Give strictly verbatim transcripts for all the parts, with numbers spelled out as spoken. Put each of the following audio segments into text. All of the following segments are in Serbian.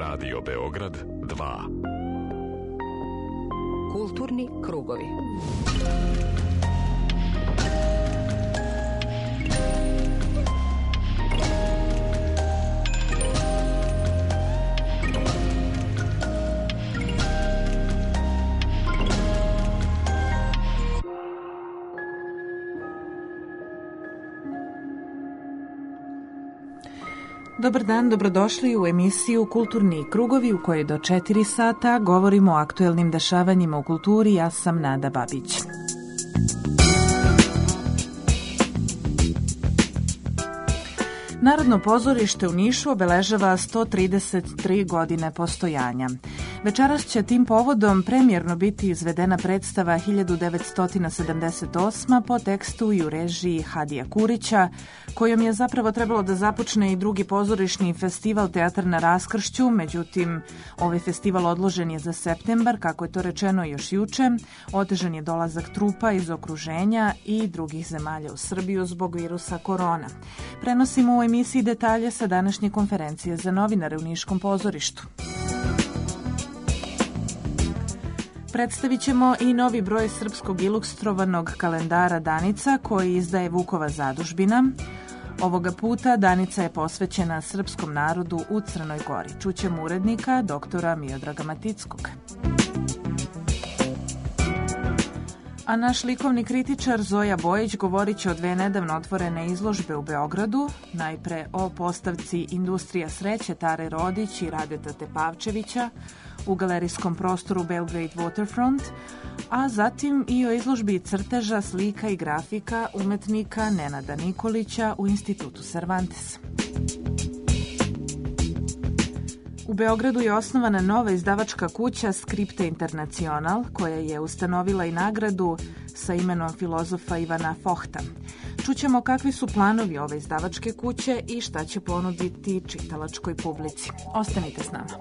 Radio Beograd dva. Kulturni krugovi. Dobar dan, dobrodošli u emisiju Kulturni krugovi u kojoj do četiri sata govorimo o aktuelnim dešavanjima u kulturi. Ja sam Nada Babić. Narodno pozorište u Nišu obeležava sto trideset tri godine postojanja. Večeras će tim povodom premijerno biti izvedena predstava hiljadu devetsto sedamdeset osme. po tekstu i u režiji Hadija Kurića, kojom je zapravo trebalo da započne i drugi pozorišni festival Teatar na raskršću, međutim ovaj festival odložen je za septembar, kako je to rečeno još juče. Otežan je dolazak trupa iz okruženja i drugih zemalja u Srbiju zbog virusa korona. Prenosimo u emisiji detalje sa današnje konferencije za novinare u Niškom pozorištu. Predstavit ćemo i novi broj srpskog ilustrovanog kalendara Danica koji izdaje Vukova zadužbina. Ovoga puta Danica je posvećena srpskom narodu u Crnoj Gori. Čućemo urednika doktora Miodraga Matickog. A naš likovni kritičar Zoja Bojić govorit će o dve nedavno otvorene izložbe u Beogradu, najpre o postavci Industrija sreće Tare Rodić i Radeta Tepavčevića u galerijskom prostoru Belgrade Waterfront, a zatim i o izložbi crteža, slika i grafika umetnika Nenada Nikolića u Institutu Cervantes. U Beogradu je osnovana nova izdavačka kuća Skripta Internacional, koja je ustanovila i nagradu sa imenom filozofa Ivana Fohta. Čućemo kakvi su planovi ove izdavačke kuće i šta će ponuditi čitalačkoj publici. Ostanite s nama.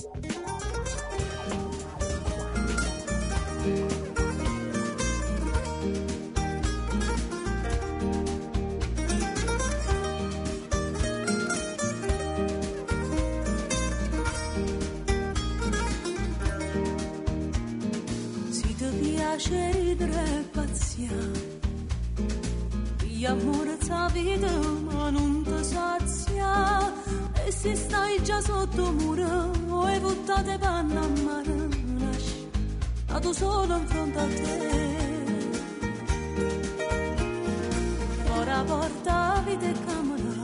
Ridere pazzia, gli amore za vita ma non ti sazia, e se stai già sotto muro e buttate panna a mare, lasci a tu solo in fronte a te. Ora porta vita e camera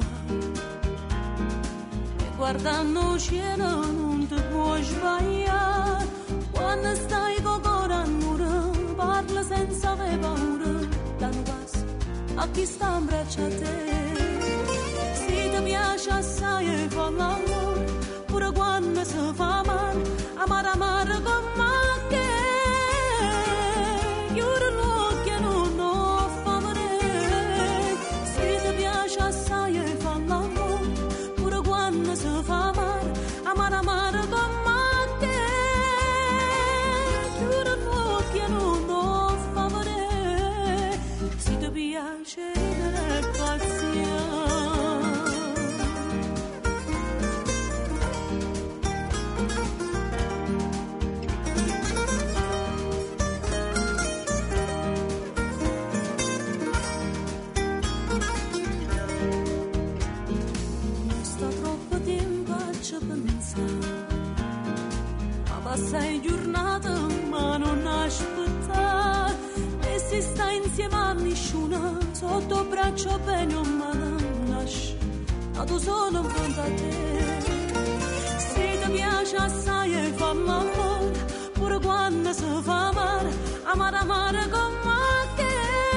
e guardando il cielo non ti puoi sbagliare quando stai con cuore a muro. Parla senza avere paura, danno passo a chi sta in braccio a te. Se ti piace assai e fa l'amore, pure quando si fa male, amare amare con me che chiudi l'occhio e non ho fame. Se ti piace assai e fa l'amore, pure quando si fa male, amare amare con me che chiudi l'occhio e non piace ridere e pazzia. Non sta troppo tempo a ci pensare, ma passai giornate ma non aspettare. E se sta insieme a nessuno, sotto braccio bene o male, lascia a tu solo in fronte a te. Se ti piace assai e fa l'amore, pure quando si fa male, amare amare con me che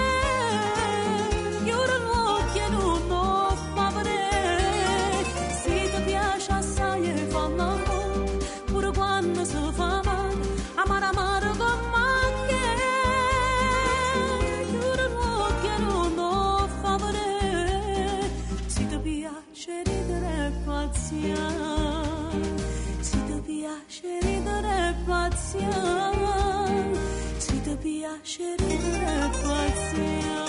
chiudi l'occhio e non ho fame. Se ti piace assai e fa l'amore, pure quando si fa male, amare amare con me. Se ti piace ridere pazzia, se ti piace ridere pazzia.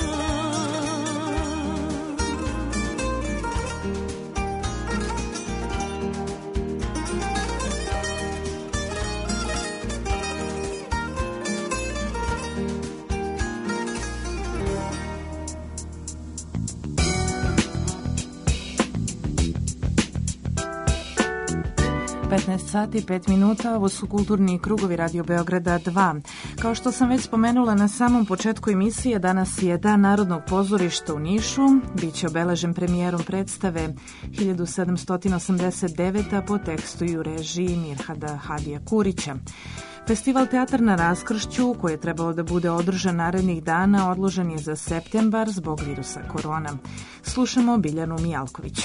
petnaest sati, pet minuta, ovo su kulturni krugovi Radio Beograda dva. Kao što sam već spomenula na samom početku emisije, danas je Dan Narodnog pozorišta u Nišu. Biće obeležen premijerom predstave hiljadu sedamsto osamdeset devete. po tekstu i u režiji Mirhada Hadija Kurića. Festival Teatar na raskršću, koji je trebalo da bude održan narednih dana, odložen je za septembar zbog virusa korona. Slušamo Biljanu Mijalković.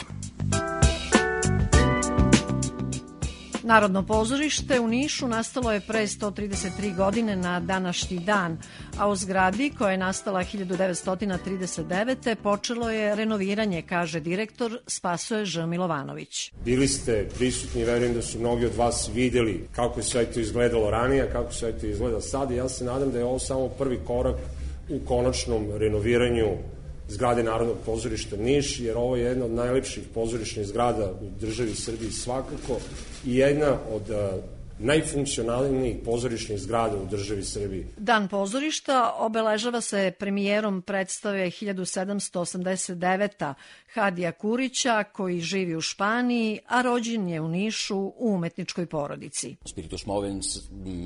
Narodno pozorište u Nišu nastalo je pre sto trideset tri godine na današnji dan, a u zgradi koja je nastala hiljadu devetsto trideset devete. počelo je renoviranje, kaže direktor Spasoje Ž. Milovanović. Bili ste prisutni, verujem da su mnogi od vas videli kako je sve to izgledalo ranije, kako sve to izgleda sad i ja se nadam da je ovo samo prvi korak u konačnom renoviranju zgrade Narodnog pozorišta Niš, jer ovo je jedna od najlepših pozorišnih zgrada u državi Srbiji svakako i jedna od uh, najfunkcionalnijih pozorišnih zgrada u državi Srbiji. Dan pozorišta obeležava se premijerom predstave hiljadu sedamsto osamdeset devete. Hadija Kurića, koji živi u Španiji, a rođen je u Nišu u umetničkoj porodici. Spiritus movens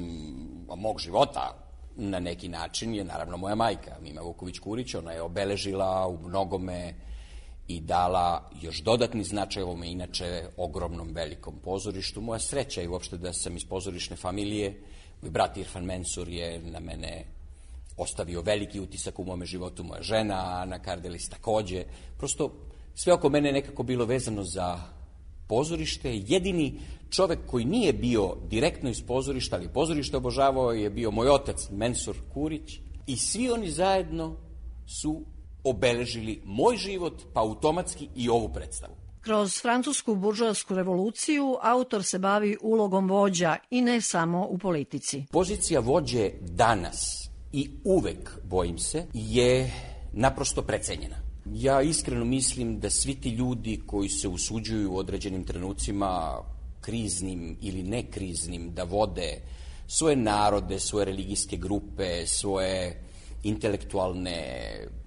mog života na neki način je naravno moja majka, Mima Vuković Kurić. Ona je obeležila u mnogome i dala još dodatni značaj ovome inače ogromnom velikom pozorištu. Moja sreća je uopšte da sam iz pozorišne familije. Moj brat Irfan Mensur je na mene ostavio veliki utisak u mome životu, moja žena Ana Kardelis takođe. Prosto sve oko mene je nekako bilo vezano za pozorište. Jedini čovek koji nije bio direktno iz pozorišta, ali pozorište obožavao, je bio moj otac Mensur Kurić i svi oni zajedno su obeležili moj život, pa automatski i ovu predstavu. Kroz francusku buržoasku revoluciju autor se bavi ulogom vođa i ne samo u politici. Pozicija vođe danas i uvek, bojim se, je naprosto precenjena. Ja iskreno mislim da svi ti ljudi koji se usuđuju u određenim trenucima, kriznim ili nekriznim, da vode svoje narode, svoje religijske grupe, svoje intelektualne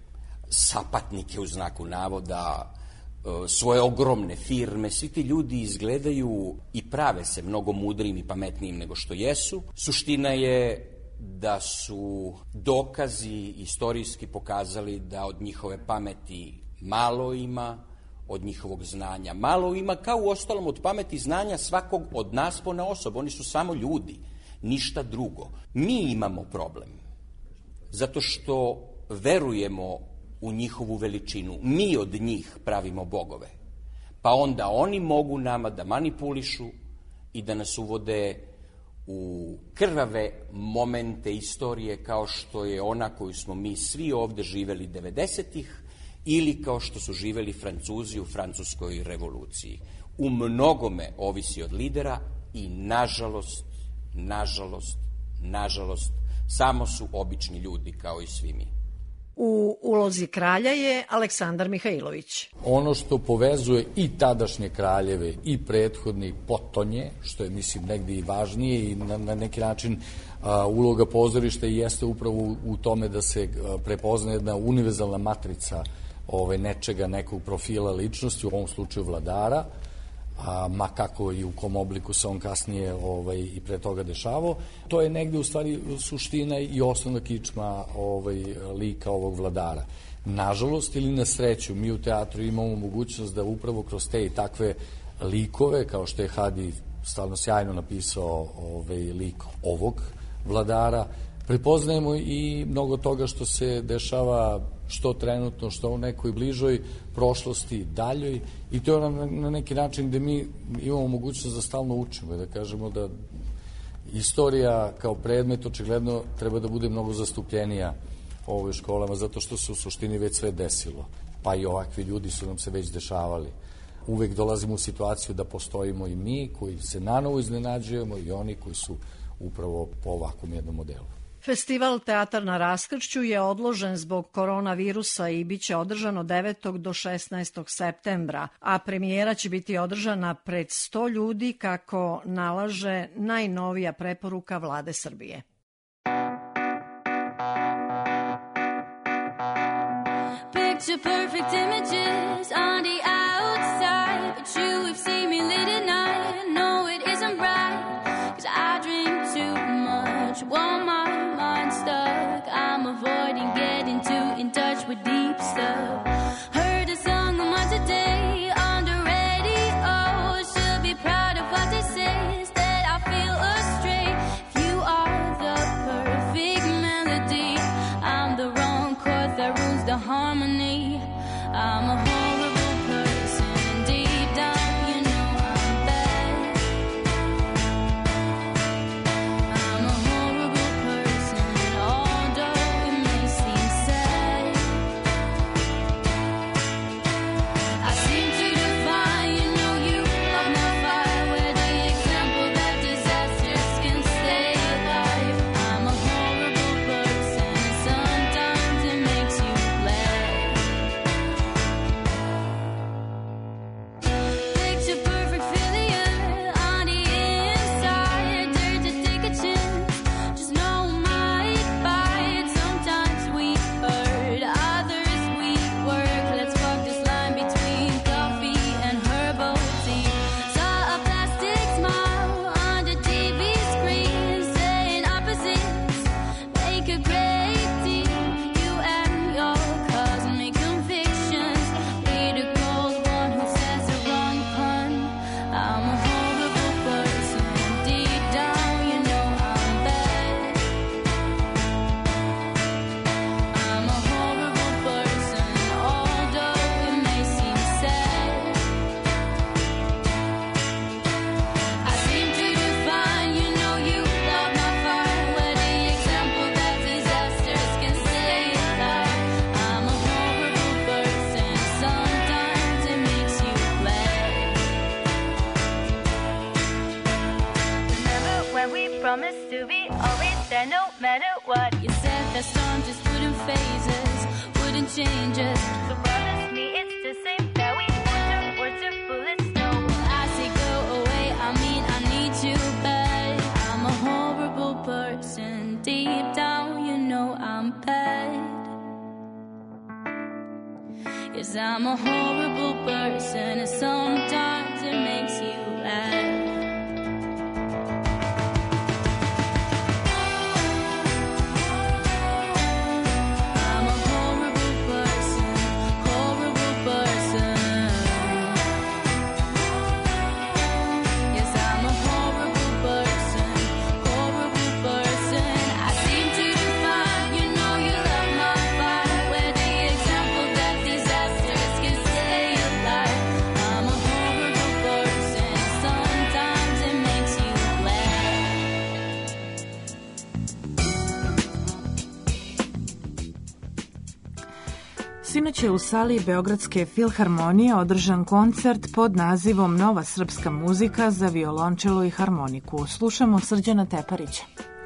sapatnike u znaku navoda, svoje ogromne firme, svi ti ljudi izgledaju i prave se mnogo mudrijim i pametnijim nego što jesu. Suština je da su dokazi istorijski pokazali da od njihove pameti malo ima, od njihovog znanja malo ima, kao u ostalom od pameti i znanja svakog od nas ponaosob. Oni su samo ljudi, ništa drugo. Mi imamo problem, zato što verujemo u njihovu veličinu. Mi od njih pravimo bogove. Pa onda oni mogu nama da manipulišu i da nas uvode u krvave momente istorije kao što je ona koju smo mi svi ovde živeli devedesetih ili kao što su živeli Francuzi u Francuskoj revoluciji. U mnogome ovisi od lidera i nažalost, nažalost, nažalost, samo su obični ljudi kao i svi mi. U ulozi kralja je Aleksandar Mihajlović. Ono što povezuje i tadašnje kraljeve i prethodni potonje, što je mislim negdje i važnije i na, na neki način a, uloga pozorišta jeste upravo u, u tome da se a, prepozna jedna univerzalna matrica ove, nečega, nekog profila ličnosti, u ovom slučaju vladara, a, ma kako i u kom obliku se on kasnije ovaj, i pre toga dešavao. To je negde u stvari suština i osnovna kičma ovaj, lika ovog vladara. Nažalost ili na sreću, mi u teatru imamo mogućnost da upravo kroz te i takve likove, kao što je Hadi stalno sjajno napisao ovaj, lik ovog vladara, prepoznajemo i mnogo toga što se dešava što trenutno, što u nekoj bližoj prošlosti, daljoj, i to je na, na neki način gde mi imamo mogućnost da stalno učimo, da kažemo da istorija kao predmet očigledno treba da bude mnogo zastupljenija u ovoj školama, zato što se u suštini već sve desilo, pa i ovakvi ljudi su nam se već dešavali. Uvek dolazimo u situaciju da postojimo i mi koji se nanovo iznenađujemo i oni koji su upravo po ovakvom jednom modelu. Festival Teatar na raskršću je odložen zbog koronavirusa i bit će održan od devetog do šesnaestog septembra, a premijera će biti održana pred sto ljudi kako nalaže najnovija preporuka Vlade Srbije. Picture perfect images on the outside, but you have seen me late at night. No, it isn't with deep stuff. Heard a song of mine today on the radio. Should be proud of what they say. Instead I feel astray. If you are the perfect melody, I'm the wrong chord that ruins the harmony. I'm a horrible person. Deep down, you know I'm bad. I'm a horrible person, although it may seem sad. I seem to define, you know, you love my fire. Where the example that disasters can stay alive. I'm a horrible person, and sometimes it makes you glad. Picture perfect failure on the inside. Dare to take a chance, just know my bite. Sometimes we hurt, others we work. Let's walk this line between coffee and herbal tea. Saw a plastic smile on the T V screen, saying opposites make a great team. You and your cosmic convictions, be the cold one who says the wrong pun. I'm a horrible person. Deep down, you know I'm bad. I'm a horrible person, although it may seem sad. I seem to define, you know, you love my fire. Where the example that disasters can stay alive. I'm a horrible person, sometimes it makes you glad. Remember when we promised to be always there no matter what? You said that storm just wouldn't phase us, wouldn't change us. So promise me it's the same that we wonder words are bullets. No, I say go away, I mean I need you bad. I'm a horrible person. Deep down, you know I'm bad. Yes, I'm a horrible person, and sometimes it makes you laugh. I'm a horrible person, horrible person. Yes, I'm a horrible person, horrible person. I seem to define, you know, you love my fire. Where the example that disasters can stay alive. I'm a horrible person, sometimes it makes you glad. Sinoć je u sali Beogradske filharmonije održan koncert pod nazivom Nova srpska muzika za violončelo i harmoniku. Slušamo Srđana Teparića.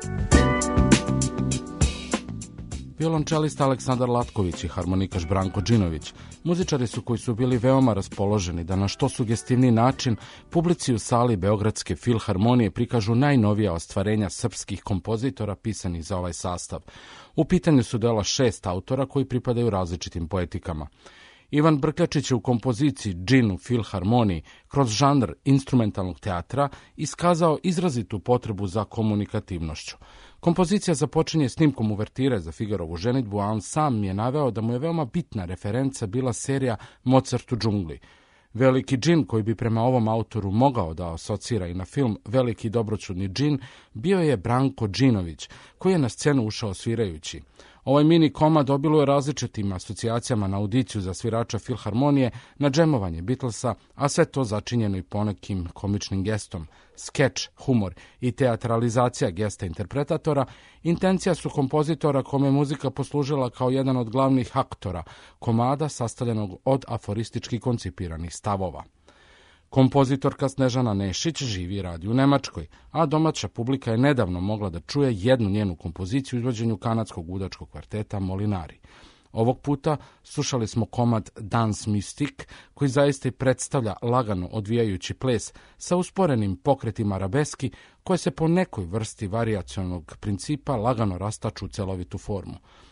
Violončelista Aleksandar Latković i harmonikaš Branko Džinović muzičari su koji su bili veoma raspoloženi da na što sugestivniji način publici u sali Beogradske filharmonije prikažu najnovija ostvarenja srpskih kompozitora pisanih za ovaj sastav. U pitanju su dela šest autora koji pripadaju različitim poetikama. Ivan Brkljačić je u kompoziciji Džin u filharmoniji kroz žanr instrumentalnog teatra iskazao izrazitu potrebu za komunikativnošću. Kompozicija započinje snimkom uvertire za Figarovu ženidbu, a on sam mi je naveo da mu je veoma bitna referenca bila serija Mozart u džungli. Veliki džin koji bi prema ovom autoru mogao da asocira i na film Veliki dobroćudni džin bio je Branko Džinović, koji je na scenu ušao svirajući. Ovaj mini komad obiluje različitim asocijacijama na audiciju za svirača filharmonije, na džemovanje Beatlesa, a sve to začinjeno i ponekim komičnim gestom. Skeč, humor i teatralizacija gesta interpretatora intencija su kompozitora kome je muzika poslužila kao jedan od glavnih aktora komada sastavljenog od aforistički koncipiranih stavova. Kompozitorka Snežana Nešić živi i radi u Nemačkoj, a domaća publika je nedavno mogla da čuje jednu njenu kompoziciju u izvođenju kanadskog udačkog kvarteta Molinari. Ovog puta slušali smo komad Dance Mystic, koji zaista i predstavlja lagano odvijajući ples sa usporenim pokretima arabeski, koje se po nekoj vrsti varijacionog principa lagano rastaču u celovitu formu.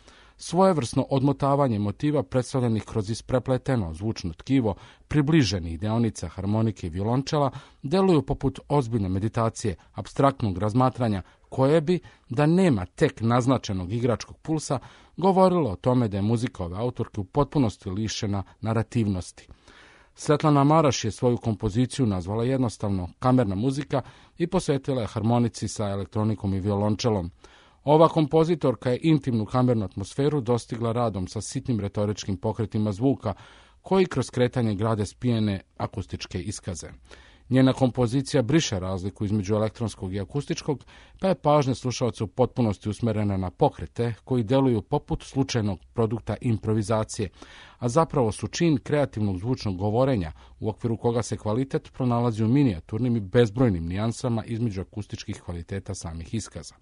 svojevrsno odmotavanje motiva predstavljenih kroz isprepleteno zvučno tkivo približenih deonica harmonike i violončela deluju poput ozbiljne meditacije, apstraktnog razmatranja, koje bi, da nema tek naznačenog igračkog pulsa, govorilo o tome da je muzika ove autorke u potpunosti lišena narativnosti. Svetlana Maraš je svoju kompoziciju nazvala jednostavno kamerna muzika i posvetila je harmonici sa elektronikom i violončelom. Ova kompozitorka je intimnu kamernu atmosferu dostigla radom sa sitnim retoričkim pokretima zvuka, koji kroz kretanje grade spijene akustičke iskaze. Njena kompozicija briše razliku između elektronskog i akustičkog, pa je pažnja slušaoca u potpunosti usmerena na pokrete koji deluju poput slučajnog produkta improvizacije, a zapravo su čin kreativnog zvučnog govorenja u okviru koga se kvalitet pronalazi u minijaturnim i bezbrojnim nijansama između akustičkih kvaliteta samih iskaza.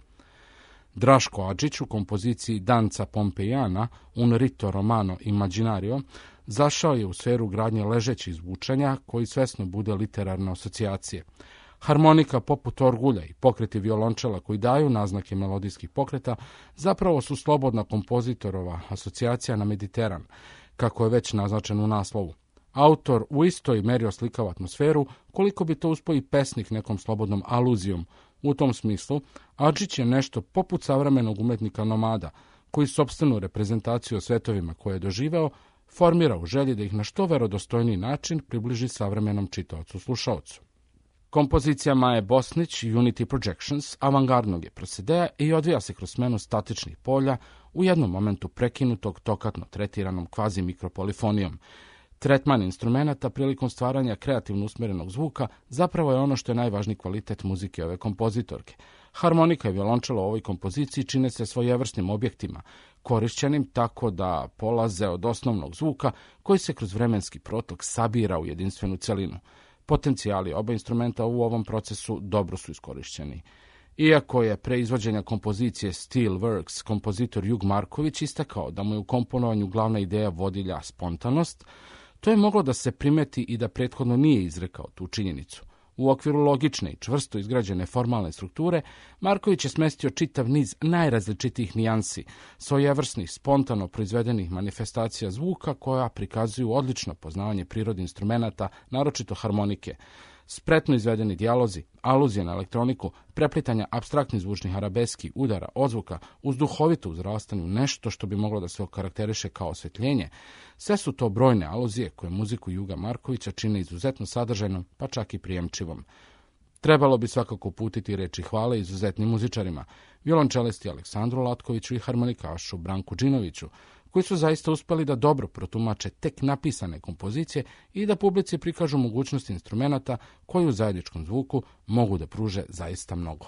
Draško Adžić u kompoziciji Danca Pompejana, Un rito romano immaginario, zašao je u sferu gradnje ležećih zvučanja koji svesno bude literarne asocijacije. Harmonika poput orgulja i pokreti violončela koji daju naznake melodijskih pokreta zapravo su slobodna kompozitorova asocijacija na Mediteran, kako je već naznačen u naslovu. Autor u istoj meri oslikava atmosferu koliko bi to uspio i pesnik nekom slobodnom aluzijom. U tom smislu, Adžić je nešto poput savremenog umetnika nomada, koji sopstvenu reprezentaciju o svetovima koje je doživeo, formira u želji da ih na što verodostojniji način približi savremenom čitaocu slušaocu. Kompozicija Maje Bosnić, Unity Projections, avangardnog je prosedeja i odvija se kroz smenu statičnih polja, u jednom momentu prekinutog tokatno tretiranom kvazi mikropolifonijom. Tretman instrumenata prilikom stvaranja kreativno usmjerenog zvuka zapravo je ono što je najvažniji kvalitet muzike ove kompozitorke. Harmonika i violončelo u ovoj kompoziciji čine se svojevrsnim objektima, korišćenim tako da polaze od osnovnog zvuka koji se kroz vremenski protok sabira u jedinstvenu celinu. Potencijali oba instrumenta u ovom procesu dobro su iskorišćeni. Iako je pre izvođenja kompozicije Steel Works kompozitor Jug Marković istakao da mu je u komponovanju glavna ideja vodilja spontanost, to je moglo da se primeti i da prethodno nije izrekao tu činjenicu. U okviru logične i čvrsto izgrađene formalne strukture, Marković je smestio čitav niz najrazličitijih nijansi, svojevrsnih spontano proizvedenih manifestacija zvuka koja prikazuju odlično poznavanje prirode instrumenata, naročito harmonike. Spretno izvedeni dijalozi, aluzije na elektroniku, preplitanja apstraktnih zvučnih arabeski, udara, ozvuka, uz duhovito uzrastanje u nešto što bi moglo da se okarakteriše kao osvetljenje, sve su to brojne aluzije koje muziku Juga Markovića čine izuzetno sadržajnom, pa čak i prijemčivom. Trebalo bi svakako uputiti reči hvale izuzetnim muzičarima, violončelisti Aleksandru Latkoviću i harmonikašu Branku Džinoviću, koji su zaista uspeli da dobro protumače tek napisane kompozicije i da publici prikažu mogućnosti instrumenata koji u zajedničkom zvuku mogu da pruže zaista mnogo.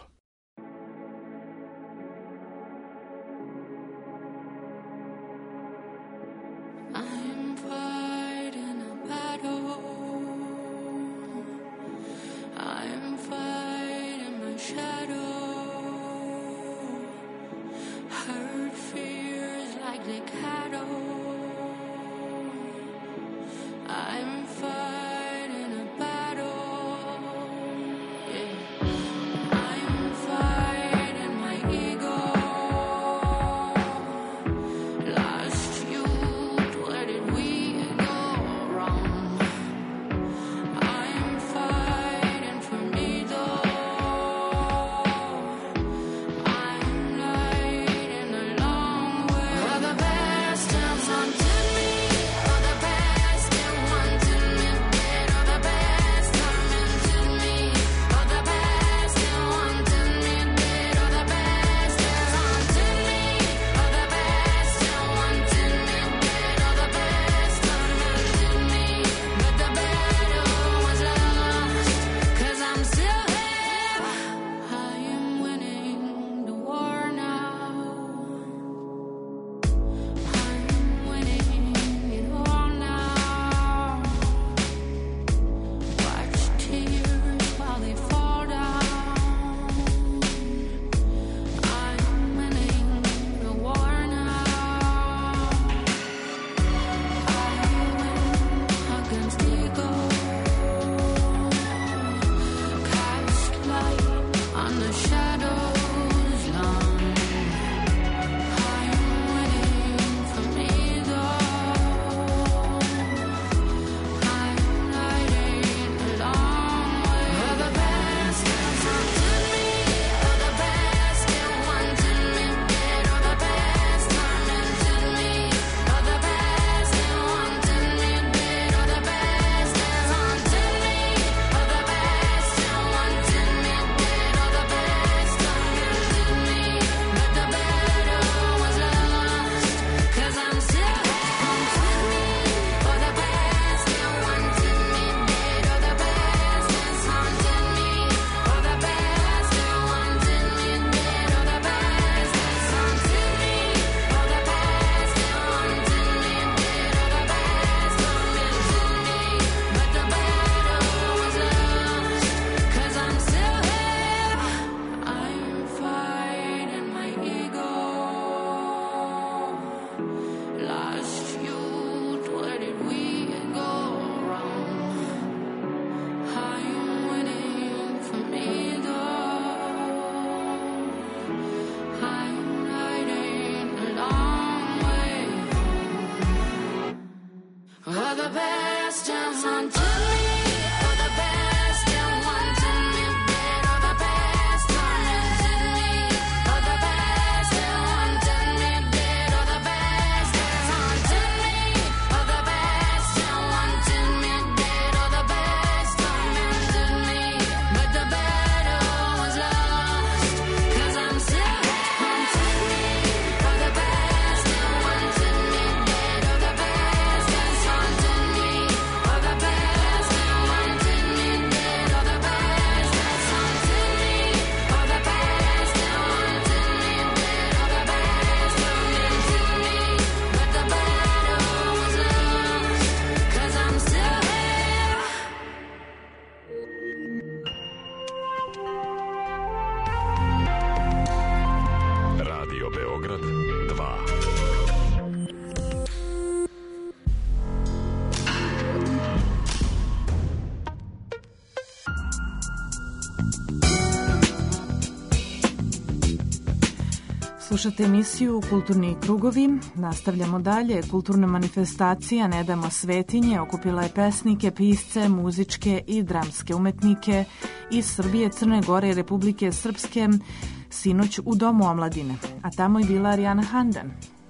I'm Slušate emisiju Kulturni krugovi. Nastavljamo dalje. Kulturna manifestacija Ne damo svetinje okupila je pesnike, pisce, muzičke i dramske umetnike iz Srbije, Crne Gore i Republike Srpske sinoć u Domu omladine. A tamo je bila Arijana Handan.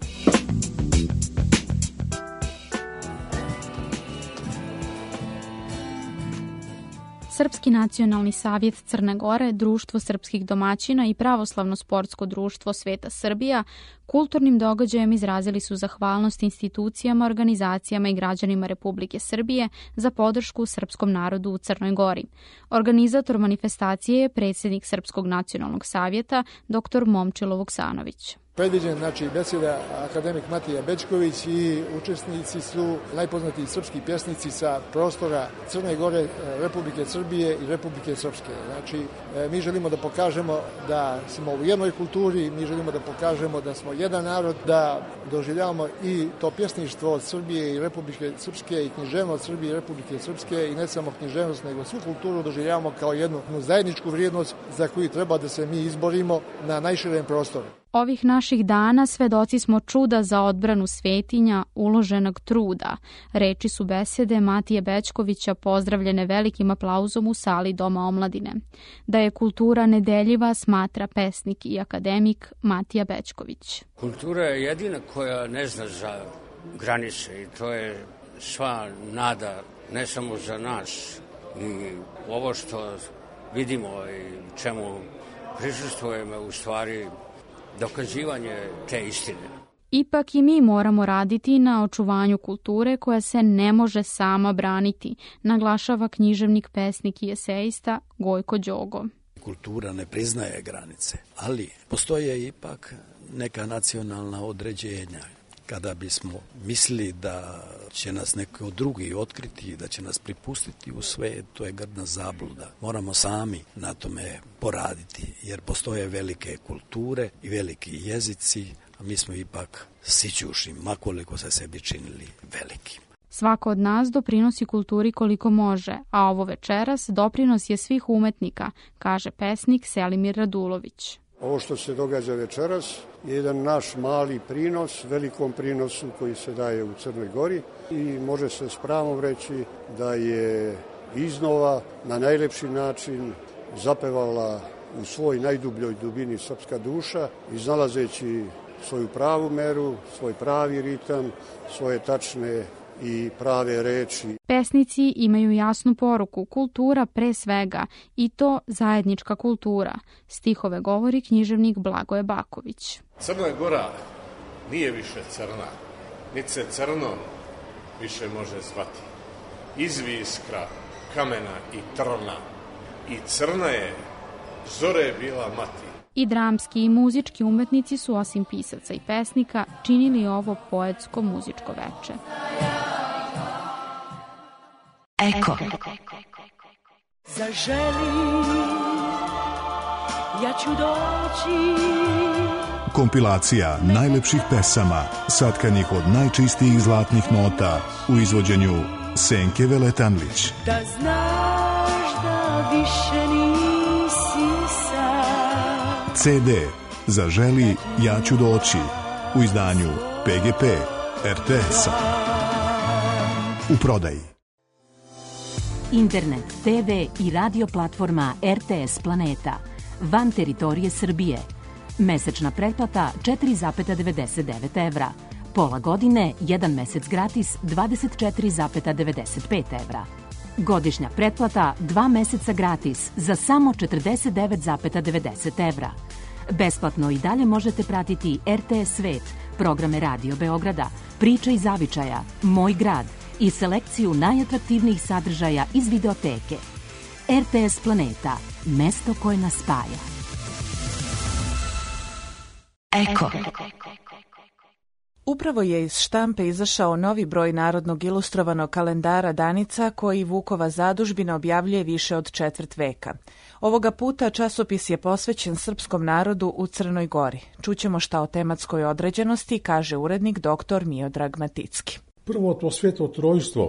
Srpski nacionalni savjet Crne Gore, Društvo srpskih domaćina i Pravoslavno sportsko društvo Sveta Srbija kulturnim događajem izrazili su zahvalnost institucijama, organizacijama i građanima Republike Srbije za podršku srpskom narodu u Crnoj Gori. Organizator manifestacije je predsjednik Srpskog nacionalnog savjeta dr Momčilo Vuksanović. Predviđen, znači, beseda akademik Matija Bećković i učesnici su najpoznatiji srpski pjesnici sa prostora Crne Gore, Republike Srbije i Republike Srpske. Znači, mi želimo da pokažemo da smo u jednoj kulturi, mi želimo da pokažemo da smo jedan narod, da doživljavamo i to pjesništvo od Srbije i Republike Srpske i književnost Srbije i Republike Srpske i ne samo književnost, nego svu kulturu doživljavamo kao jednu zajedničku vrijednost za koju treba da se mi izborimo na najširem prostoru. Ovih naših dana svedoci smo čuda za odbranu svetinja, uloženog truda. Reči su besede Matije Bećkovića pozdravljene velikim aplauzom u sali Doma omladine. Da je kultura nedeljiva smatra pesnik i akademik Matija Bećković. Kultura je jedina koja ne zna za granice i to je sva nada ne samo za nas. I ovo što vidimo i čemu prisustvujemo u stvari dokazivanje te istine. Ipak i mi moramo raditi na očuvanju kulture koja se ne može sama braniti, naglašava književnik, pesnik i esejista Gojko Đogo. Kultura ne priznaje granice, ali postoje ipak neka nacionalna određenja. Kada bismo mislili da će nas neko drugi otkriti, da će nas pripustiti u svet, to je grdna zabluda. Moramo sami na tome poraditi, jer postoje velike kulture i veliki jezici, a mi smo ipak sićuši, makoliko se sebi činili veliki. Svako od nas doprinosi kulturi koliko može, a ovo večeras doprinos je svih umetnika, kaže pesnik Selimir Radulović. Ovo što se događa večeras je jedan naš mali prinos, velikom prinosu koji se daje u Crnoj Gori i može se s pravom reći da je iznova na najlepši način zapevala u svoj najdubljoj dubini srpska duša, iznalazeći svoju pravu meru, svoj pravi ritam, svoje tačne i prave reči. Pesnici imaju jasnu poruku, kultura pre svega, i to zajednička kultura. Stihove govori književnik Blagoje Baković. Crna Gora nije više crna, niti se crnom više može zvati. Izvi iskra, kamena i trna, i crna je, zore bila mati. I dramski i muzički umetnici su, osim pisaca i pesnika, činili ovo poetsko muzičko veče. Eko. Zaželi, ja ću doći. Kompilacija najlepših pesama, satkanih od najčistijih zlatnih nota u izvođenju Senke Veletanlić. Da znaš da više nisi sam. ce de Zaželi, ja ću doći u izdanju pe ge pe er te es-a. U prodaji. Internet, te ve i radio platforma er te es Planeta. Van teritorije Srbije. Mesečna pretplata četiri zarez devedeset devet evra. Pola godine, jedan mesec gratis dvadeset četiri zarez devedeset pet evra. Godišnja pretplata dva meseca gratis za samo četrdeset devet zarez devedeset evra. Besplatno i dalje možete pratiti er te es Svet, programe Radio Beograda, Priče iz zavičaja, Moj grad i selekciju najatraktivnijih sadržaja iz videoteke. er te es Planeta, mesto koje nas spaja. Eko. Upravo je iz štampe izašao novi broj Narodnog ilustrovanog kalendara Danica koji Vukova zadužbina objavljuje više od četvrt veka. Ovoga puta časopis je posvećen srpskom narodu u Crnoj Gori. Čućemo šta o tematskoj određenosti kaže urednik doktor Miodrag Maticki. Prvo to svetotrojstvo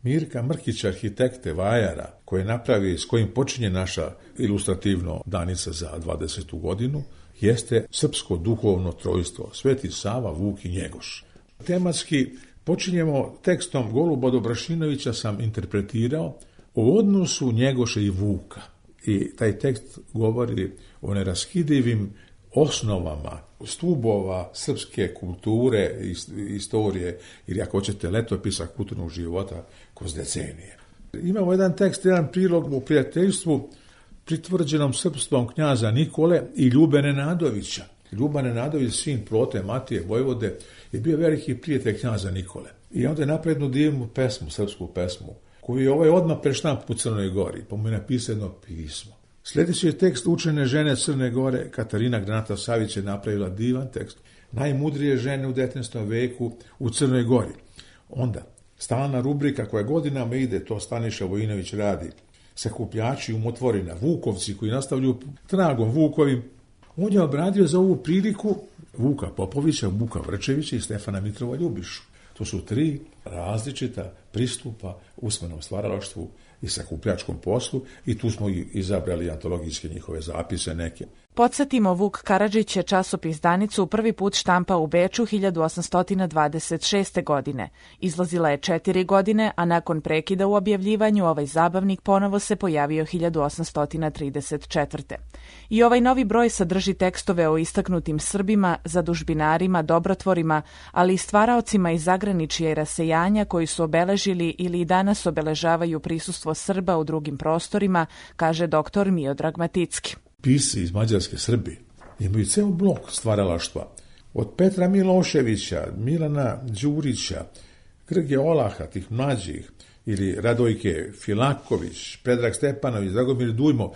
Mirka Mrkića, arhitekte Vajara, koji napravi, s kojim počinje naša ilustrativno danica za dvadesetu godinu, jeste srpsko duhovno trojstvo, Sveti Sava, Vuk i Njegoš. Tematski počinjemo tekstom Goluba Dobrašinovića sam interpretirao o odnosu Njegoša i Vuka. I taj tekst govori o neraskidivim osnovama stubova srpske kulture, istorije ili ako hoćete letopisa kulturnog života kroz decenije. Imamo jedan tekst, jedan prilog u prijateljstvu pritvrđenom srpstvom knjaza Nikole i Ljube Nenadovića. Ljuba Nenadović, sin Prote Matije Vojvode, je bio veliki prijatelj knjaza Nikole. I onda je napravio divnu pesmu, srpsku pesmu, koju je ovaj odmah preštamp u Crnoj Gori, pa mu je napisao jedno pismo. Sljedeći je tekst učene žene Crne Gore, Katarina Granata Savić je napravila divan tekst. Najmudrije žene u devetnaestom veku u Crnoj Gori. Onda, stalna rubrika koja godinama ide, to Staniša Vojinović radi, sakupljači umotvorina, Vukovci koji nastavljaju tragom Vukovim. On je obradio za ovu priliku Vuka Popovića, Vuka Vrčevića i Stefana Mitrova Ljubišu. To su tri različita pristupa usmenom stvaralaštvu i sakupljačkom poslu i tu smo i izabrali antologijske njihove zapise neke. Podsjetimo, Vuk Karadžić je časopis Danicu prvi put štampa u Beču hiljadu osamsto dvadeset šeste. godine. Izlazila je četiri godine, a nakon prekida u objavljivanju ovaj zabavnik ponovo se pojavio hiljadu osamsto trideset četvrte. I ovaj novi broj sadrži tekstove o istaknutim Srbima, zadužbinarima, dobrotvorima, ali i stvaraocima iz zagraničja i rasejanja koji su obeležili ili i danas obeležavaju prisustvo Srba u drugim prostorima, kaže doktor Miodrag Maticki. Pisci iz Mađarske Srbi imaju ceo blok stvaralaštva. Od Petra Miloševića, Milana Đurića, Grge Olaha, tih mlađih, ili Radojke Filaković, Predrag Stepanović, Dragomir Dujmo.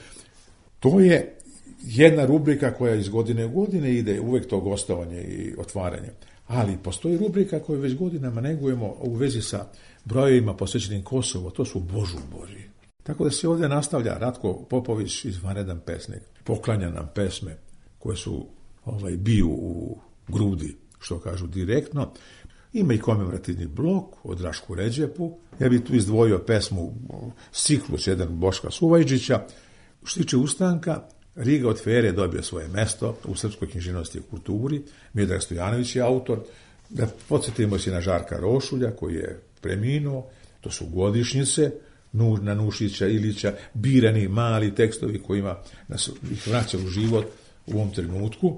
To je jedna rubrika koja iz godine u godine ide, uvek to gostovanje i otvaranje. Ali postoji rubrika koju već godinama negujemo u vezi sa brojevima posvećenim Kosovo, to su Božubori. Tako da se ovdje nastavlja Ratko Popović, izvanredan pesnik, poklanja nam pesme koje su ovaj, biju u grudi, što kažu direktno. Ima i komemorativni blok od Rašku Ređepu. Ja bih tu izdvojio pesmu Ciklus, jedan Boška Suvajđića. Što tiče ustanka, Riga od Fere dobio svoje mesto u srpskoj književnosti i kulturi. Miodrag Stojanović je autor. Da podsjetimo se na Žarka Rošulja koji je preminuo. To su godišnjice na Nušića, Ilića, birani mali tekstovi kojima nas ih vraća u život u ovom trenutku.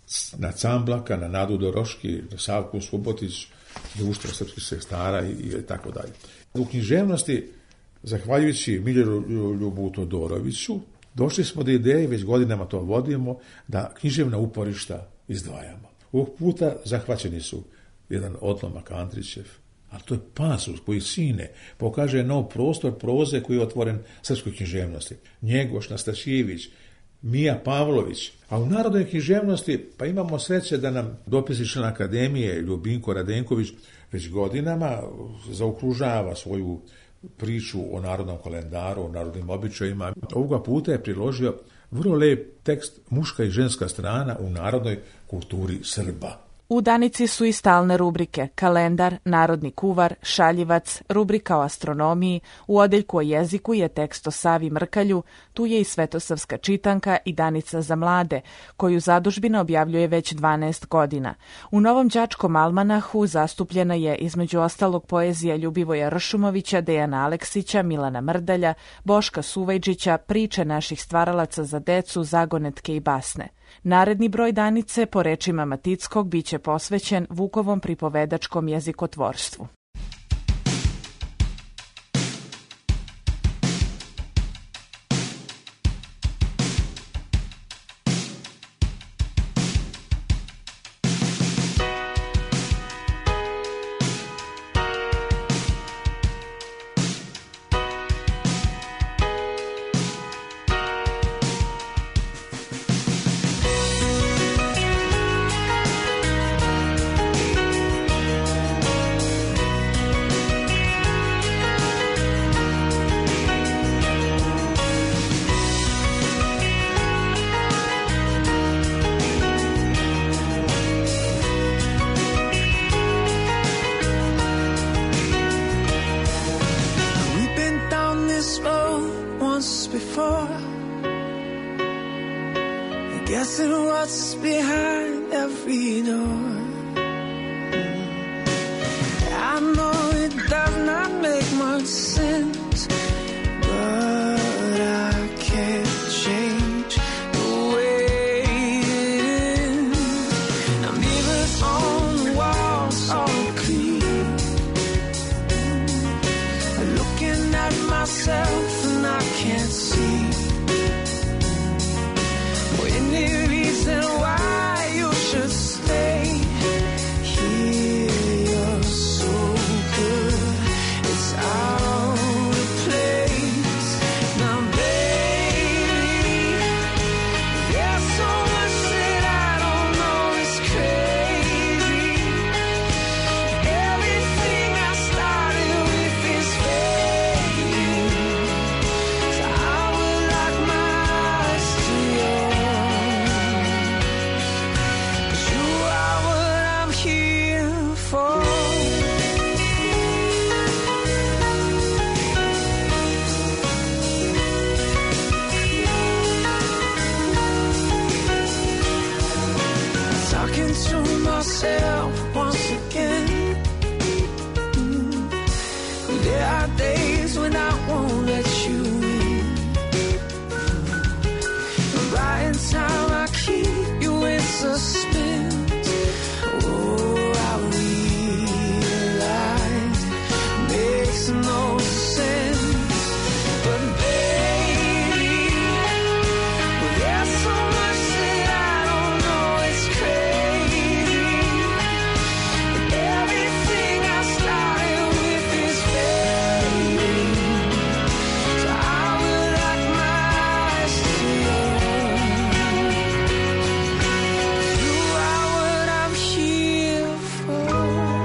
Na Camblaka, na Nadu Doroški, na Savku Subotić, Društvo srpskih sestara i, i tako dalje. U književnosti, zahvaljujući Miloradu Todoroviću, došli smo do ideje, već godinama to vodimo, da književna uporišta izdvajamo. Ovog puta zahvaćeni su jedan odlomak Andrićev, ali to je pasus koji sine pokaže nov prostor proze koji je otvoren srpskoj književnosti. Njegoš, Nastašijević, Mija Pavlović. A u narodnoj književnosti pa imamo sreće da nam dopisni član akademije Ljubinko Radenković već godinama zaokružava svoju priču o narodnom kalendaru, o narodnim običajima. Ovoga puta je priložio vrlo lep tekst Muška i ženska strana u narodnoj kulturi Srba. U Danici su i stalne rubrike Kalendar, Narodni kuvar, Šaljivac, rubrika o astronomiji, u odeljku o jeziku je tekst o Savi Mrkalju, tu je i Svetosavska čitanka i Danica za mlade, koju zadužbina objavljuje već dvanaest godina. U Novom đačkom almanahu zastupljena je između ostalog poezija Ljubivoja Ršumovića, Dejana Aleksića, Milana Mrdalja, Boška Suvajđića, priče naših stvaralaca za decu, zagonetke i basne. Naredni broj Danice, po rečima Matickog, biće posvećen Vukovom pripovedačkom jezikotvorstvu. guessing what's behind every door. I know it does not make much sense, but I can't change the way it is. Now mirrors on the walls all clean, looking at myself and I can't see any reason why you should stay here. You're so good, it's out of place. Now baby, there's so much that I don't know is crazy. Everything I started with is fading, so I would like my eyes to yours. You are what I'm here for. Talking to myself once again. There are days when I won't let you in. Right in time I keep you in suspense. Oh, I realize it makes no sense, but baby, well, there's so much that I don't know is crazy. And everything I started with is fading, so I would like my eyes to yours. You are what I'm here for.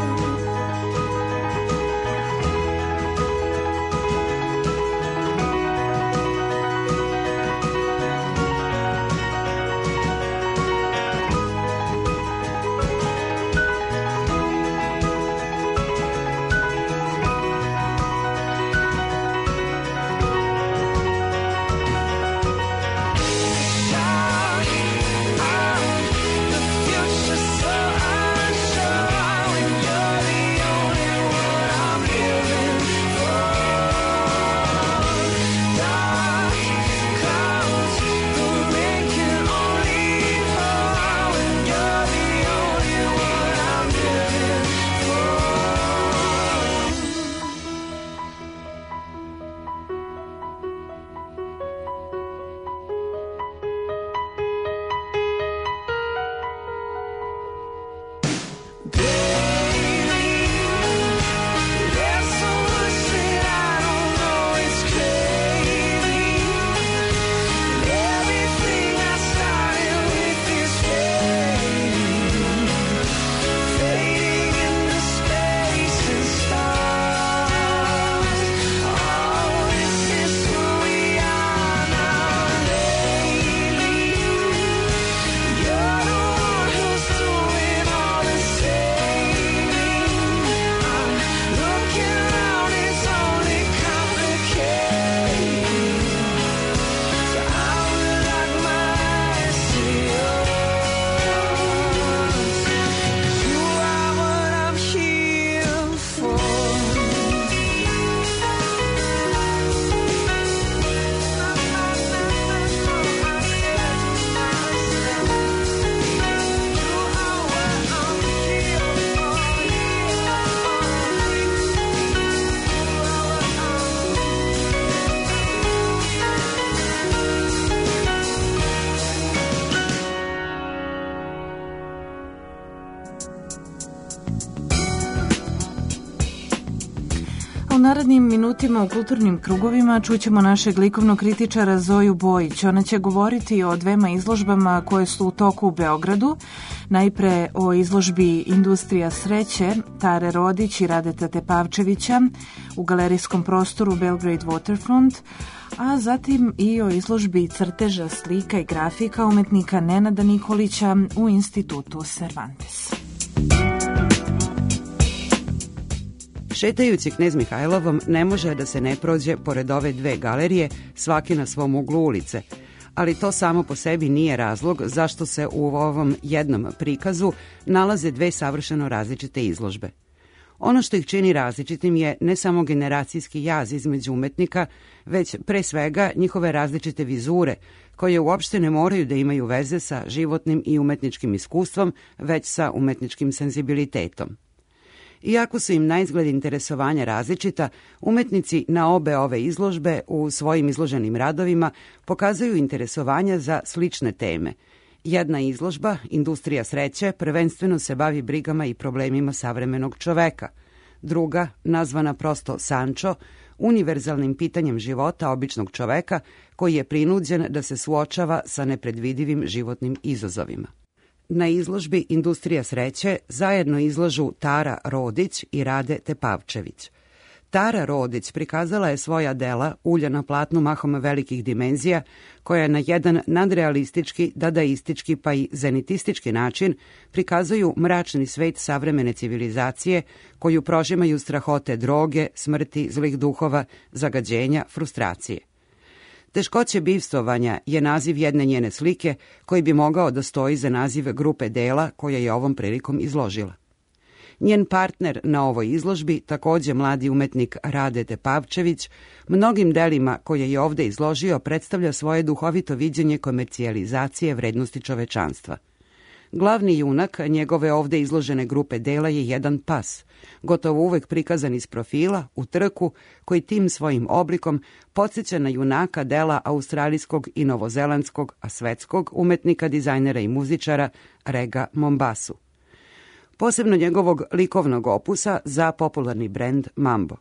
U narednim minutima u kulturnim krugovima čućemo našeg likovnog kritičara Zoju Bojić. Ona će govoriti o dvema izložbama koje su u toku u Beogradu. Najpre o izložbi Industrija sreće Tare Rodić i Radeta Tepavčevića u galerijskom prostoru Belgrade Waterfront, a zatim i o izložbi crteža, slika i grafika umetnika Nenada Nikolića u Institutu Cervantes. Šetajući Knez Mihajlovom ne može da se ne prođe pored ove dve galerije, svaki na svom uglu ulice, ali to samo po sebi nije razlog zašto se u ovom jednom prikazu nalaze dve savršeno različite izložbe. Ono što ih čini različitim je ne samo generacijski jaz između umetnika, već pre svega njihove različite vizure, koje uopšte ne moraju da imaju veze sa životnim i umetničkim iskustvom, već sa umetničkim senzibilitetom. Iako su im naizgled interesovanja različita, umetnici na obe ove izložbe u svojim izloženim radovima pokazuju interesovanja za slične teme. Jedna izložba, Industrija sreće, prvenstveno se bavi brigama i problemima savremenog čoveka. Druga, nazvana prosto Sančo, univerzalnim pitanjem života običnog čoveka koji je prinuđen da se suočava sa nepredvidivim životnim izazovima. Na izložbi Industrija sreće zajedno izlažu Tara Rodić i Rade Tepavčević. Tara Rodić prikazala je svoja dela, ulja na platnu mahom velikih dimenzija, koja na jedan nadrealistički, dadaistički pa i zenitistički način prikazuju mračni svet savremene civilizacije koju prožimaju strahote droge, smrti, zlih duhova, zagađenja, frustracije. Teškoće bivstvovanja je naziv jedne njene slike koji bi mogao da stoji za naziv grupe dela koja je ovom prilikom izložila. Njen partner na ovoj izložbi, takođe mladi umetnik Rade Tepavčević, mnogim delima koje je ovde izložio predstavlja svoje duhovito viđenje komercijalizacije vrednosti čovečanstva. Glavni junak njegove ovde izložene grupe dela je jedan pas, gotovo uvek prikazan iz profila, u trku, koji tim svojim oblikom podsjeća na junaka dela australijskog i novozelandskog, a svetskog umetnika, dizajnera i muzičara Rega Mombasu. Posebno njegovog likovnog opusa za popularni brend Mambo.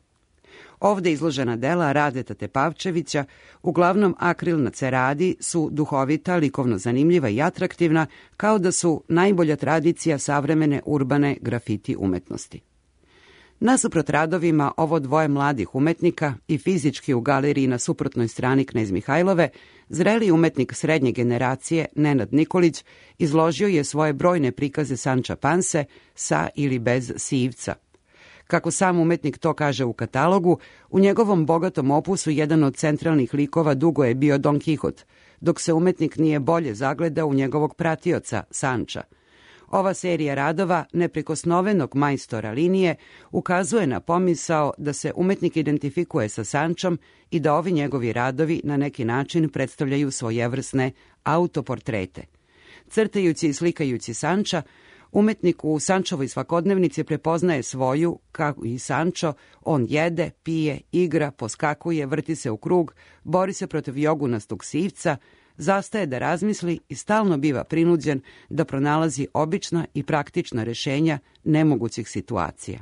Ovde izložena dela Radeta Tepavčevića, uglavnom akril na ceradi, su duhovita, likovno zanimljiva i atraktivna, kao da su najbolja tradicija savremene urbane grafiti umetnosti. Nasuprot radovima ovo dvoje mladih umetnika i fizički u galeriji na suprotnoj strani Knez Mihajlove, zreli umetnik srednje generacije Nenad Nikolić izložio je svoje brojne prikaze Sanča Panse sa ili bez sivca. Kako sam umetnik to kaže u katalogu, u njegovom bogatom opusu jedan od centralnih likova dugo je bio Don Kihot, dok se umetnik nije bolje zagledao u njegovog pratioca Sanča. Ova serija radova neprikosnovenog majstora linije ukazuje na pomisao da se umetnik identifikuje sa Sančom i da ovi njegovi radovi na neki način predstavljaju svojevrsne autoportrete. Crtajući i slikajući Sanča, umetnik u Sančovoj svakodnevnici prepoznaje svoju, kako i Sančo, on jede, pije, igra, poskakuje, vrti se u krug, bori se protiv jogunastog sivca, zastaje da razmisli i stalno biva prinuđen da pronalazi obična i praktična rešenja nemogućih situacija.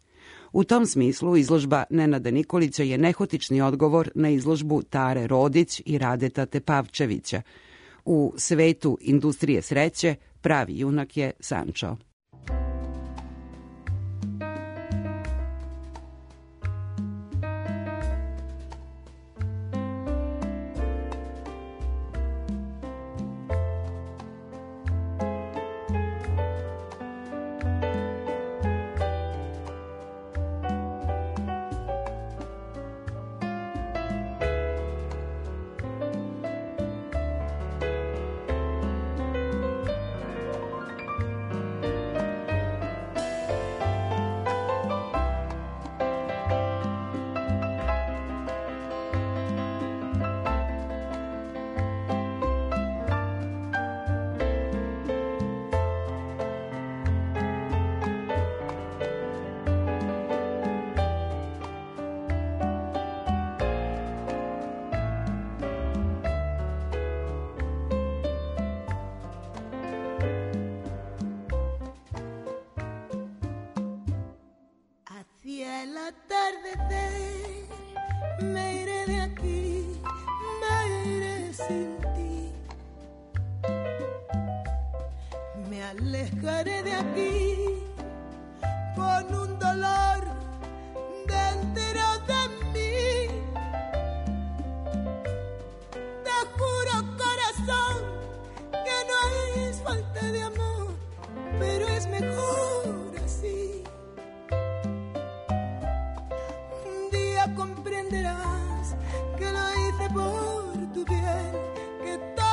U tom smislu izložba Nenada Nikolića je nehotični odgovor na izložbu Tare Rodić i Radeta Tepavčevića. U svetu Industrije sreće pravi junak je Sančo. El atardecer me iré de aquí, me iré sin ti. Me alejaré de aquí con un dolor dentro de mí. Te juro, corazón, que no es falta de amor, pero es mejor así. Comprenderás que lo hice por tu bien, que todo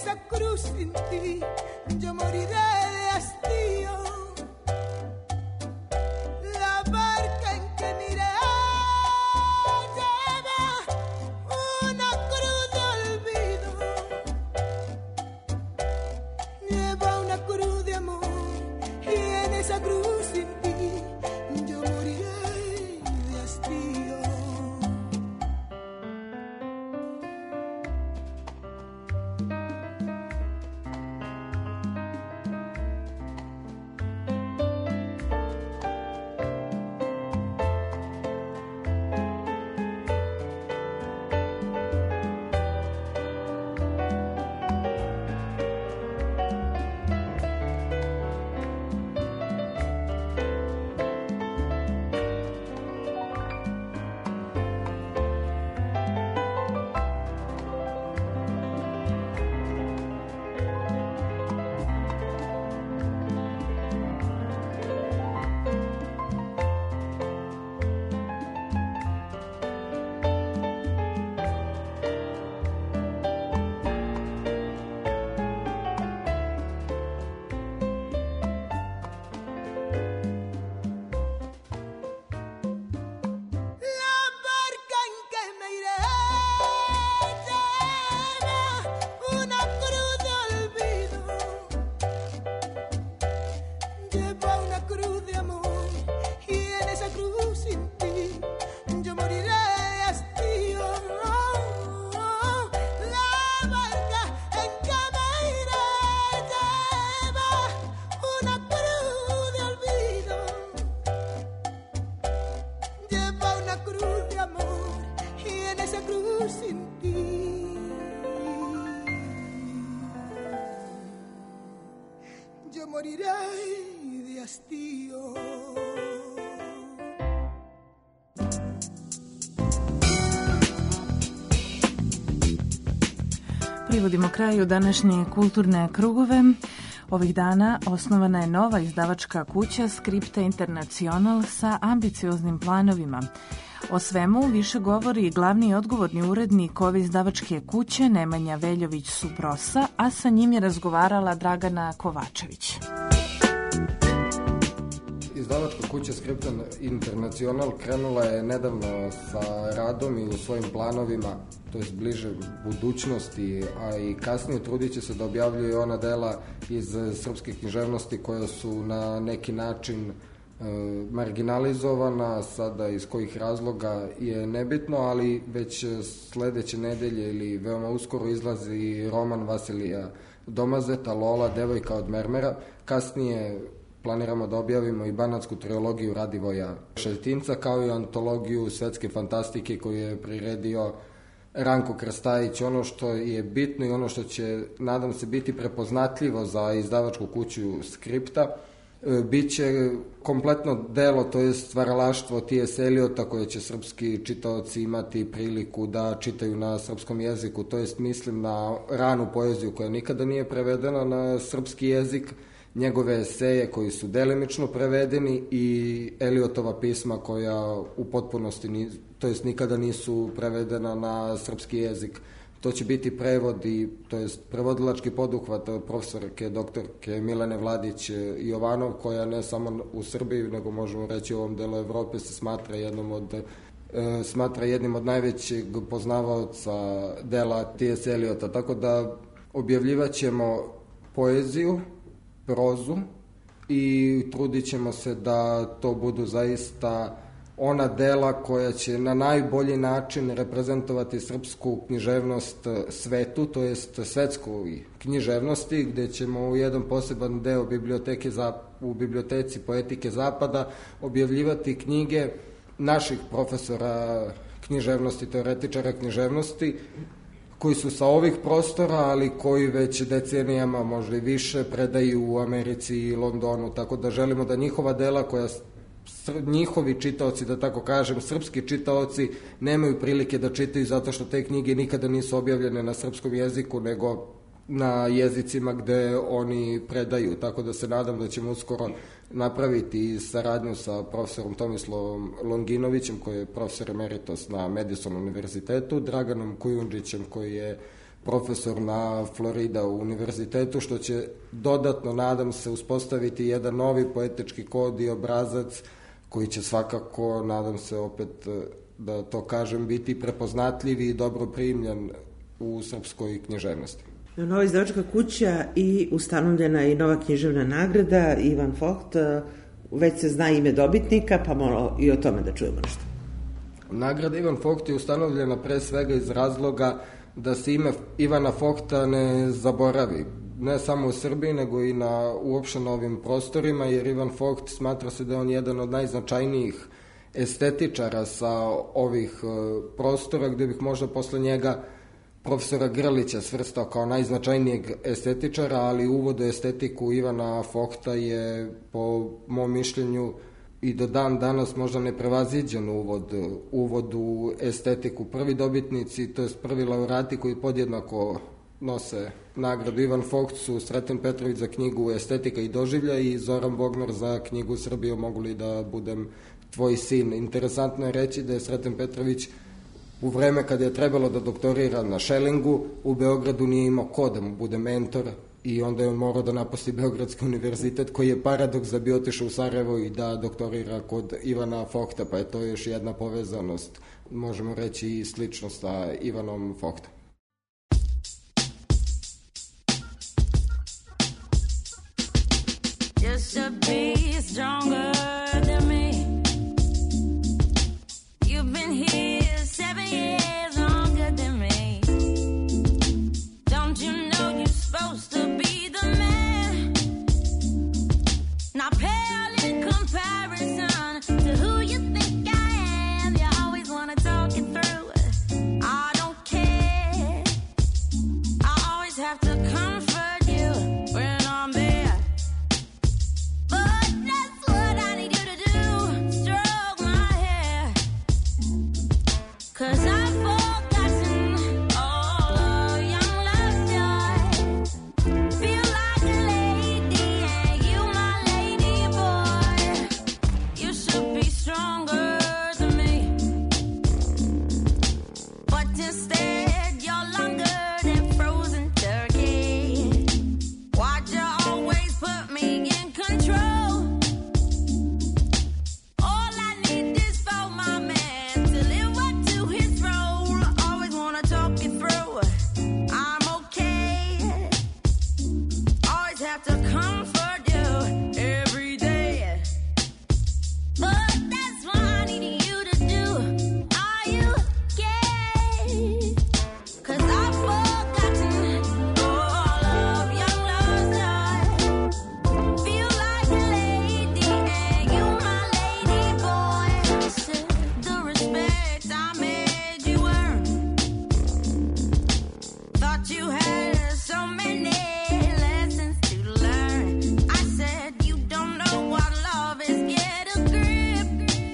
esa cruz sin ti yo moriré de hastío. La barca en que miré lleva una cruz de olvido, lleva una cruz de amor, y en esa cruz sin ti yo moriré de hastío. Yo moriré de hastío. Privodimo kraju današnje kulturne krugove. Ovih dana osnovana je nova izdavačka kuća Skripta Internacional sa ambicioznim planovima. O svemu više govori glavni i odgovorni urednik ove izdavačke kuće Nemanja Veljović-Subrosa, a sa njim je razgovarala Dragana Kovačević. Izdavačka kuća Skripta Internacional krenula je nedavno sa radom i u svojim planovima, to je bliže budućnosti, a i kasnije trudit će se da objavljuje ona dela iz srpske književnosti koja su na neki način marginalizovana, sada iz kojih razloga je nebitno, ali već sledeće nedelje ili veoma uskoro izlazi roman Vasilija Domazeta, Lola, devojka od mermera. Kasnije planiramo da objavimo i banatsku trilogiju Radivoja Šeljtinca, kao i antologiju svetske fantastike koju je priredio Ranko Krstajić. Ono što je bitno i ono što će, nadam se, biti prepoznatljivo za izdavačku kuću Skripta, biće kompletno delo, to je stvaralaštvo T S. Eliota koje će srpski čitaoci imati priliku da čitaju na srpskom jeziku, to jest mislim na ranu poeziju koja nikada nije prevedena na srpski jezik, njegove eseje koji su delimično prevedeni i Eliotova pisma koja u potpunosti, to jest nikada nisu prevedena na srpski jezik. To će biti prevod i, to jest prevodilački poduhvat profesorke, doktorke Milene Vladić-Jovanov, koja ne samo u Srbiji, nego možemo reći u ovom delu Evrope se smatra jednom od smatra jednim od najvećeg poznavaoca dela T S. Eliota. Tako da objavljivat ćemo poeziju, prozu i trudit ćemo se da to budu zaista ona dela koja će na najbolji način reprezentovati srpsku književnost svetu, to jest svetsku književnosti, gde ćemo u jedan poseban deo biblioteke, u biblioteci Poetike Zapada objavljivati knjige naših profesora književnosti, teoretičara književnosti, koji su sa ovih prostora, ali koji već decenijama, možda i više, predaju u Americi i Londonu, tako da želimo da njihova dela koja njihovi čitaoci, da tako kažem, srpski čitaoci, nemaju prilike da čitaju zato što te knjige nikada nisu objavljene na srpskom jeziku, nego na jezicima gde oni predaju. Tako da se nadam da ćemo uskoro napraviti saradnju sa profesorom Tomislavom Longinovićem, koji je profesor emeritus na Madison univerzitetu, Draganom Kujundžićem, koji je profesor na Florida univerzitetu, što će dodatno, nadam se, uspostaviti jedan novi poetički kod i obrazac koji će svakako, nadam se opet da to kažem, biti prepoznatljiv i dobro primljen u srpskoj književnosti. Nova izdavačka kuća i ustanovljena je i nova književna nagrada Ivan Vogt. Već se zna ime dobitnika, pa malo i o tome da čujemo nešto. Nagrada Ivan Vogt je ustanovljena pre svega iz razloga da se ime Ivana Vogta ne zaboravi. Ne samo u Srbiji, nego i na, uopšte na ovim prostorima, jer Ivan Vogt smatra se da je on jedan od najznačajnijih estetičara sa ovih prostora, gde bih možda posle njega profesora Grlića svrstao kao najznačajnijeg estetičara, ali uvod u estetiku Ivana Vogta je, po mom mišljenju, i do dan danas možda neprevaziđen uvod, uvod u estetiku. Prvi dobitnici, to je prvi laureati koji podjednako nose nagradu Ivan Vogt su Sreten Petrović za knjigu Estetika i doživlja i Zoran Bognar za knjigu Srbijo, mogu li da budem tvoj sin. Interesantno je reći da je Sreten Petrović u vreme kada je trebalo da doktorira na Šelingu, u Beogradu nije imao ko da mu bude mentor i onda je on morao da napusti Beogradski univerzitet, koji je paradoks da bi otišao u Sarajevo i da doktorira kod Ivana Vogta, pa je to još jedna povezanost, možemo reći i sličnost sa Ivanom Vogtom. You should be stronger than me. You've been here seven years longer than me. Don't you know you're supposed to be the man? Not pale in comparison to who you think I am. You always want to talk it through. I don't care. I always have to comfort you when I'm there. Cause I've forgotten all of young love's joy. Feel like a lady and you my lady boy. You should be stronger than me, but instead you're longer than frozen turkey. Why'd you always put me in control? All I need is for my man to live up to his role. Always wanna talk it through. I'm okay. Always have to comfort you every day. But that's what I need you to do. Are you gay? Cause I've forgotten all of young love's joy. Feel like a lady and you my lady boy. Said the respect I made you earn. Thought you had so many lessons to learn. I said you don't know what love is. Get a grip.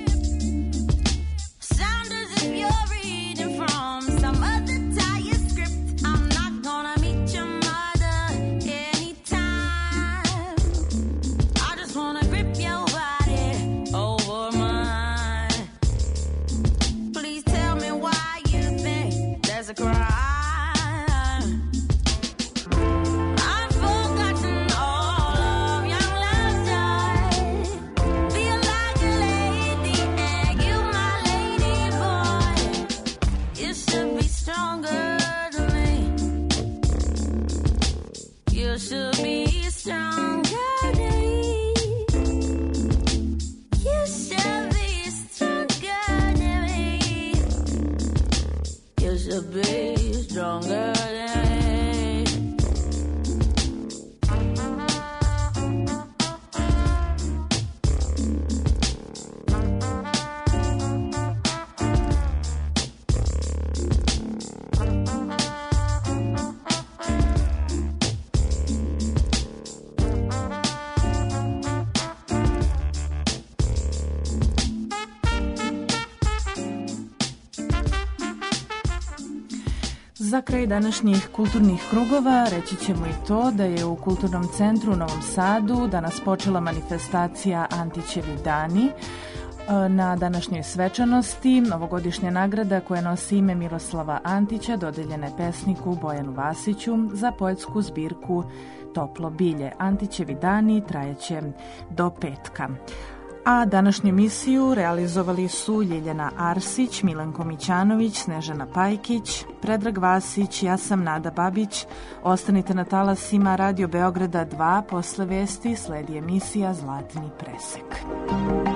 Sound as if you're reading from some other tired script. I'm not gonna meet your mother anytime. I just wanna grip your body over mine. Please tell me why you think there's a crime. I've forgotten all of young love's joy. Feel like a lady and you my lady boy. You should be stronger than me. You should be stronger than me. You should be stronger than me. You should be stronger than me. Za kraj današnjih kulturnih krugova reći ćemo i to da je u Kulturnom centru u Novom Sadu danas počela manifestacija Antićevi dani. Na današnjoj svečanosti novogodišnja nagrada koja nosi ime Miroslava Antića dodeljena je pesniku Bojanu Vasiću za poetsku zbirku Toplo bilje. Antićevi dani trajeće do petka. A današnju emisiju realizovali su Ljiljana Arsić, Milanko Mićanović, Snežana Pajkić, Predrag Vasić, ja sam Nada Babić. Ostanite na talasima Radio Beograda dva, posle vesti sledi emisija Zlatni presek.